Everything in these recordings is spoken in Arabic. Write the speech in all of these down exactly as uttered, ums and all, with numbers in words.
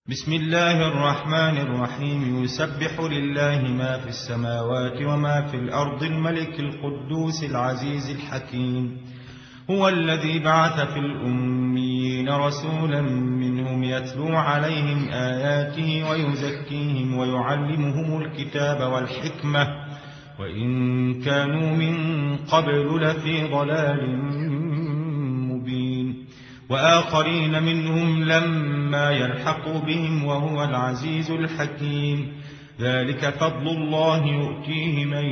بسم الله الرحمن الرحيم. يسبح لله ما في السماوات وما في الأرض، الملك القدوس العزيز الحكيم. هو الذي بعث في الأميين رسولا منهم يتلو عليهم آياته ويزكيهم ويعلمهم الكتاب والحكمة، وإن كانوا من قبل لفي ضلال مبين. وآخرين منهم لما يلحقوا بهم وهو العزيز الحكيم. ذلك فضل الله يؤتيه من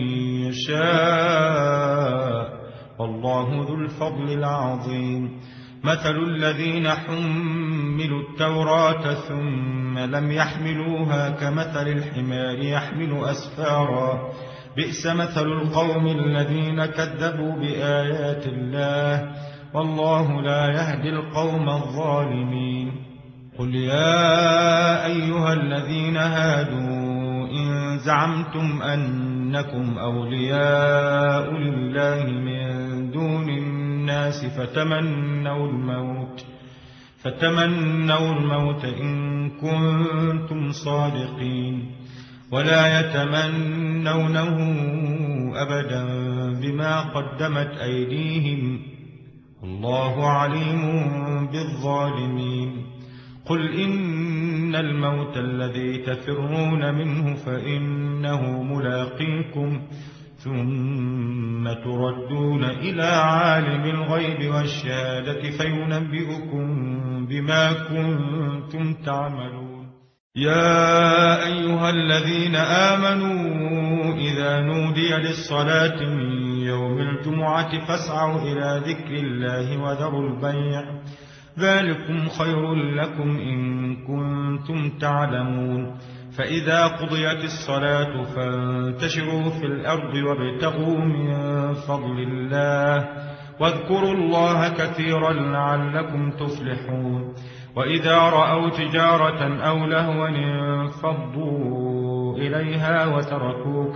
يشاء، والله ذو الفضل العظيم. مثل الذين حملوا التوراة ثم لم يحملوها كمثل الحمار يحمل أسفارا، بئس مثل القوم الذين كذبوا بآيات الله، والله لا يهدي القوم الظالمين. قل يا أيها الذين هادوا إن زعمتم أنكم أولياء لله من دون الناس فتمنوا الموت فتمنوا الموت إن كنتم صادقين، ولا يتمنونه أبدا بما قدمت أيديهم، الله عليم بالظالمين. قل إن الموت الذي تفرون منه فإنه ملاقيكم، ثم تردون إلى عالم الغيب والشهادة فينبئكم بما كنتم تعملون. يا أيها الذين آمنوا إذا نودي للصلاة من يوم الجمعة فاسعوا إلى ذكر الله وذروا البيع، ذلكم خير لكم إن كنتم تعلمون. فإذا قضيت الصلاة فانتشروا في الأرض وابتغوا من فضل الله، واذكروا الله كثيرا لعلكم تفلحون. وإذا رأوا تجارة أو لهوا انفضوا إليها وتركوك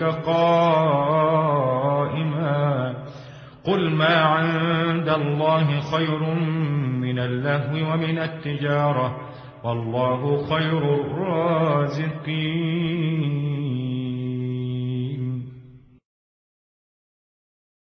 قائما، قل ما عند الله خير من اللهو ومن التجارة، والله خير الرازقين.